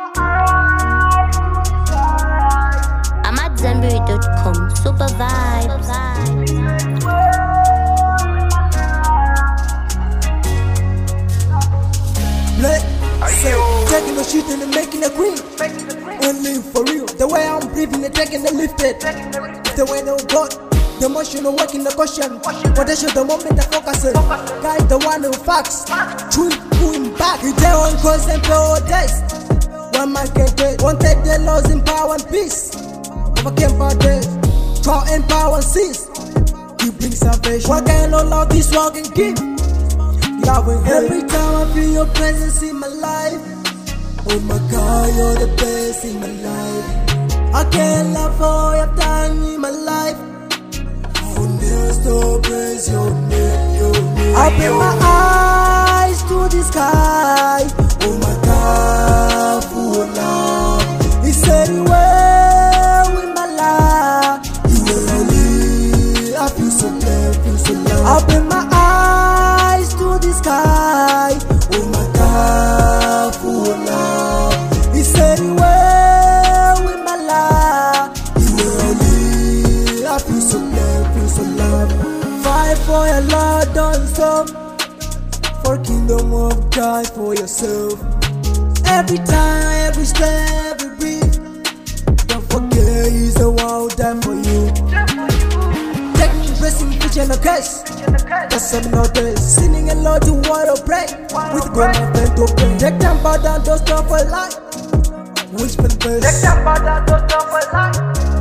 I'm at Zenberry.com. Super vibes. Taking the shit and making a green. And live for real. The way I'm breathing and taking the lifted. The way they got the motion of working the caution. Potential the moment I focus it. Guide the one who facts. True going back. You tell on cause and protest. One man can get. Wanted the laws in power and peace. Overcame by death. Trial and power and cease. You bring salvation. What kind of love this world can give? Every time I feel your presence in my life. Oh my God, you're the best in my life. I can't love all you've done in my life. I will never stop praise your name. I open my eyes to the sky. Oh my God, full of love. He said he will with my life. You will only. I feel so blessed, feel so loved. I open my eyes to the sky. Oh my God, full of love. He said he will with my life. He will only. I feel so blessed, feel so loved. Fight for your Lord, don't stop. For kingdom of God for yourself. Every time, every step, every breath. Don't forget He's the one who died for you. Taking blessing, preaching a curse. That's I'm not there. Sinning and Lord, you wanna pray. With God, my friend, to pray. Take them bow down, don't stop for life. Whisper verse. Take them bow down, don't stop for life.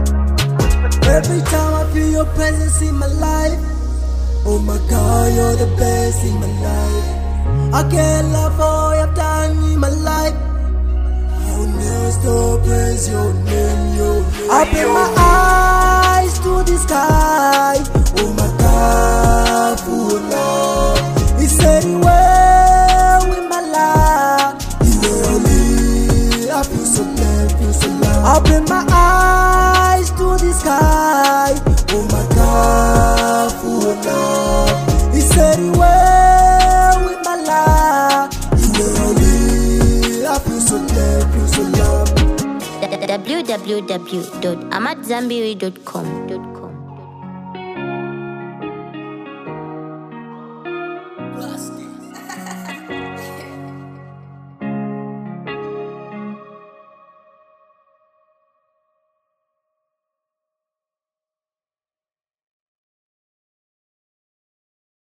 Every time I feel your presence in my life. Oh my God, you're the best in my life. I can't love all you've done in my life. I will never stop praise your name, your name. I open my eyes to the sky. Oh my God, full of love. He said he will with my life. He will only. I feel so blessed, feel so loved. I open my eyes to the sky. Oh my God, full of love. He said he will with my life. He will only. I feel so blessed, feel so loved. www.amatzambiri.com